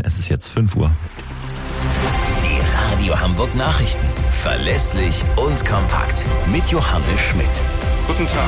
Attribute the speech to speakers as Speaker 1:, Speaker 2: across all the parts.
Speaker 1: Es ist jetzt 5 Uhr.
Speaker 2: Die Radio Hamburg Nachrichten. Verlässlich und kompakt. Mit Johannes Schmidt.
Speaker 3: Guten Tag.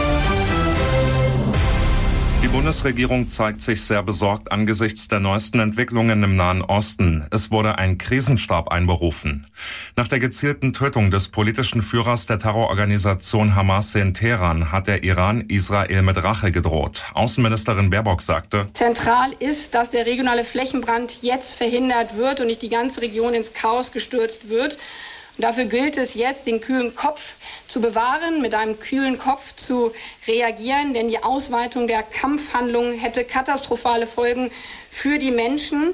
Speaker 3: Die Bundesregierung zeigt sich sehr besorgt angesichts der neuesten Entwicklungen im Nahen Osten. Es wurde ein Krisenstab einberufen. Nach der gezielten Tötung des politischen Führers der Terrororganisation Hamas in Teheran hat der Iran Israel mit Rache gedroht. Außenministerin Baerbock sagte:
Speaker 4: Zentral ist, dass der regionale Flächenbrand jetzt verhindert wird und nicht die ganze Region ins Chaos gestürzt wird. Und dafür gilt es jetzt, den kühlen Kopf zu bewahren, mit einem kühlen Kopf zu reagieren, denn die Ausweitung der Kampfhandlungen hätte katastrophale Folgen für die Menschen.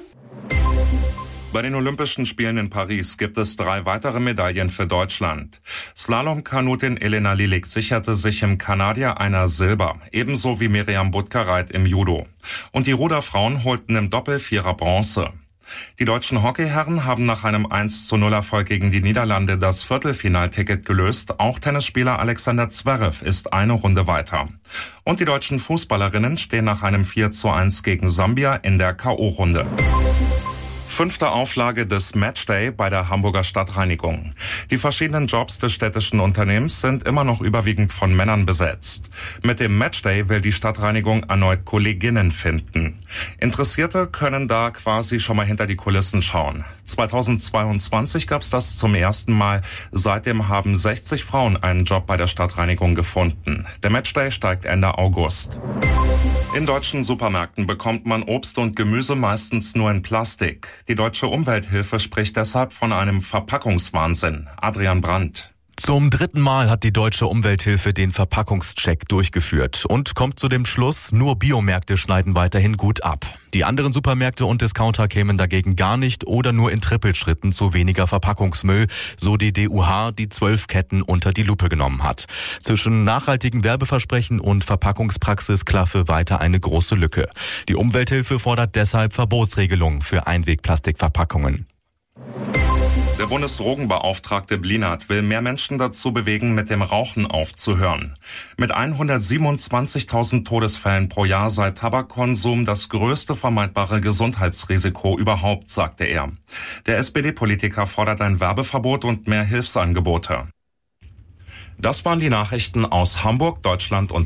Speaker 3: Bei den Olympischen Spielen in Paris gibt es 3 weitere Medaillen für Deutschland. Slalom-Kanutin Elena Lilik sicherte sich im Kanadier einer Silber, ebenso wie Miriam Butkereit im Judo. Und die Ruderfrauen holten im Doppel-Vierer Bronze. Die deutschen Hockeyherren haben nach einem 1:0-Erfolg gegen die Niederlande das Viertelfinalticket gelöst. Auch Tennisspieler Alexander Zverev ist eine Runde weiter. Und die deutschen Fußballerinnen stehen nach einem 4:1 gegen Sambia in der K.O.-Runde. 5. Auflage des Matchday bei der Hamburger Stadtreinigung. Die verschiedenen Jobs des städtischen Unternehmens sind immer noch überwiegend von Männern besetzt. Mit dem Matchday will die Stadtreinigung erneut Kolleginnen finden. Interessierte können da quasi schon mal hinter die Kulissen schauen. 2022 gab es das zum ersten Mal. Seitdem haben 60 Frauen einen Job bei der Stadtreinigung gefunden. Der Matchday steigt Ende August. In deutschen Supermärkten bekommt man Obst und Gemüse meistens nur in Plastik. Die Deutsche Umwelthilfe spricht deshalb von einem Verpackungswahnsinn. Adrian Brandt.
Speaker 5: Zum 3. Mal hat die Deutsche Umwelthilfe den Verpackungscheck durchgeführt und kommt zu dem Schluss, nur Biomärkte schneiden weiterhin gut ab. Die anderen Supermärkte und Discounter kämen dagegen gar nicht oder nur in Trippelschritten zu weniger Verpackungsmüll, so die DUH, die 12 Ketten unter die Lupe genommen hat. Zwischen nachhaltigen Werbeversprechen und Verpackungspraxis klaffe weiter eine große Lücke. Die Umwelthilfe fordert deshalb Verbotsregelungen für Einwegplastikverpackungen.
Speaker 3: Der Bundesdrogenbeauftragte Blinert will mehr Menschen dazu bewegen, mit dem Rauchen aufzuhören. Mit 127.000 Todesfällen pro Jahr sei Tabakkonsum das größte vermeidbare Gesundheitsrisiko überhaupt, sagte er. Der SPD-Politiker fordert ein Werbeverbot und mehr Hilfsangebote. Das waren die Nachrichten aus Hamburg, Deutschland und